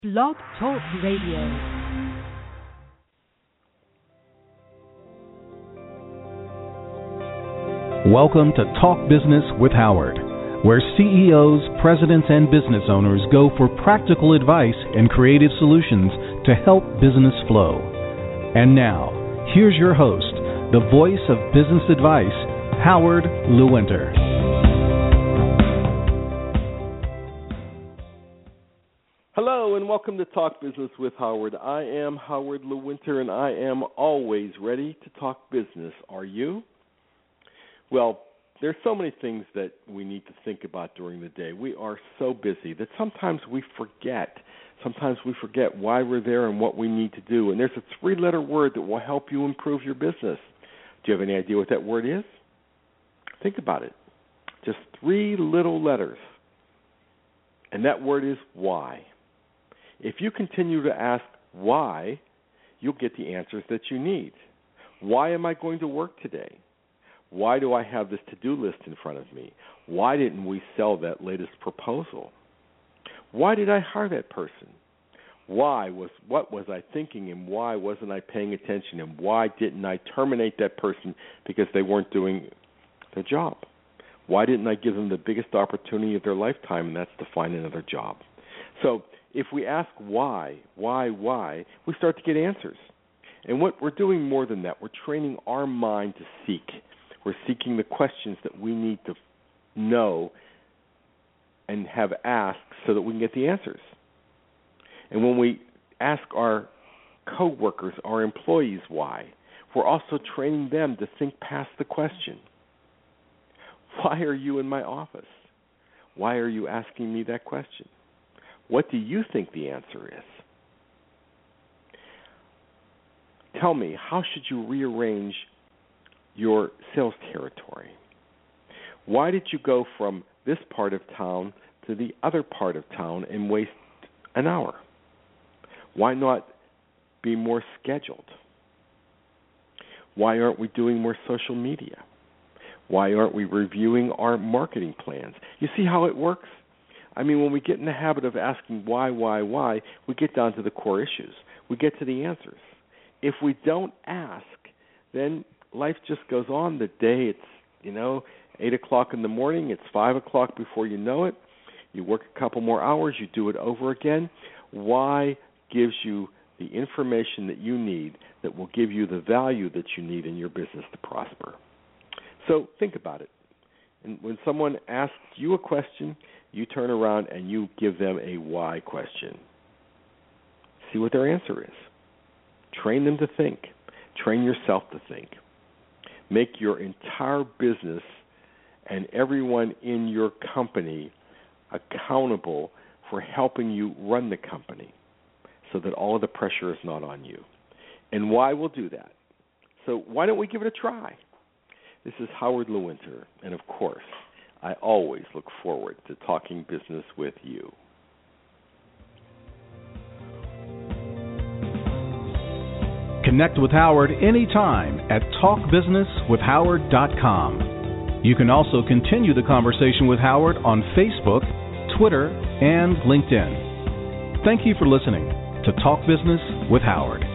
Blog Talk Radio. Welcome to Talk Business with Howard, where CEOs, presidents, and business owners go for practical advice and creative solutions to help business flow. And now, here's your host, the voice of business advice, Howard Lewinter. Hello and welcome to Talk Business with Howard. I am Howard Lewinter and I am always ready to talk business. Are you? Well, there's so many things that we need to think about during the day. We are so busy that sometimes we forget. Sometimes we forget why we're there and what we need to do. And there's a three-letter word that will help you improve your business. Do you have any idea what that word is? Think about it. Just three little letters. And that word is why. If you continue to ask why, you'll get the answers that you need. Why am I going to work today? Why do I have this to-do list in front of me? Why didn't we sell that latest proposal? Why did I hire that person? What was I thinking, and why wasn't I paying attention, and why didn't I terminate that person because they weren't doing their job? Why didn't I give them the biggest opportunity of their lifetime, and that's to find another job? So if we ask why, we start to get answers. And what we're doing more than that, we're training our mind to seek. We're seeking the questions that we need to know and have asked so that we can get the answers. And when we ask our coworkers, our employees why, we're also training them to think past the question. Why are you in my office? Why are you asking me that question? What do you think the answer is? Tell me, how should you rearrange your sales territory? Why did you go from this part of town to the other part of town and waste an hour? Why not be more scheduled? Why aren't we doing more social media? Why aren't we reviewing our marketing plans? You see how it works? I mean, when we get in the habit of asking why, we get down to the core issues. We get to the answers. If we don't ask, then life just goes on. The day it's, 8 o'clock in the morning, it's 5 o'clock before you know it. You work a couple more hours, you do it over again. Why gives you the information that you need that will give you the value that you need in your business to prosper. So think about it. And when someone asks you a question, you turn around and you give them a why question. See what their answer is. Train them to think. Train yourself to think. Make your entire business and everyone in your company accountable for helping you run the company so that all of the pressure is not on you. And why will do that? So why don't we give it a try? This is Howard Lewinter, and of course, I always look forward to talking business with you. Connect with Howard anytime at talkbusinesswithhoward.com. You can also continue the conversation with Howard on Facebook, Twitter, and LinkedIn. Thank you for listening to Talk Business with Howard.